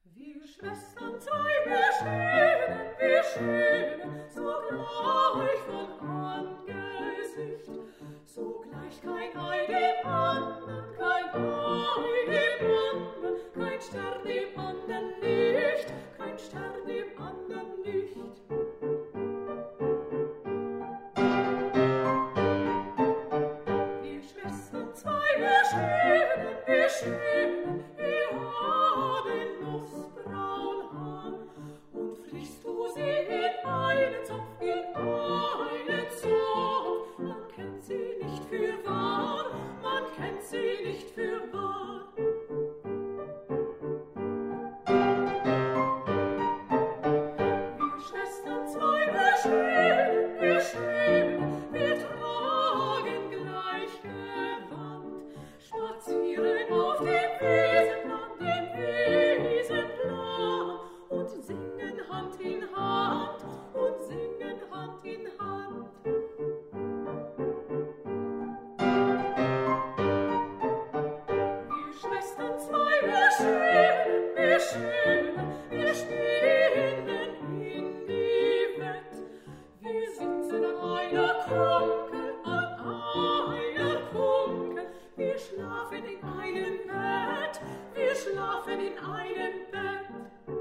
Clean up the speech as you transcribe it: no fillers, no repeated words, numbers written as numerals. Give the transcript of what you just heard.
Wir Schwestern zwei, wir stehen, sogleich von Angesicht, sogleich kein Ei dem andern, kein Stern dem andern nicht, kein Stern dem andern nicht. Wir Schwestern zwei, wir stehen, wir haben nussbraun Haar, und flichst du sie in einen Zopf, man kennt sie nicht für wahr, man kennt sie nicht für wahr. Wir Schwestern zwei, wir stehen, wir tragen gleich Gewand, spazieren auf dem Wiesenplan und singen Hand in Hand, Wir Schwestern zwei, wir stehen in die Wett, wir sitzen an einer Kunkel, wir schlafen in einem Bett,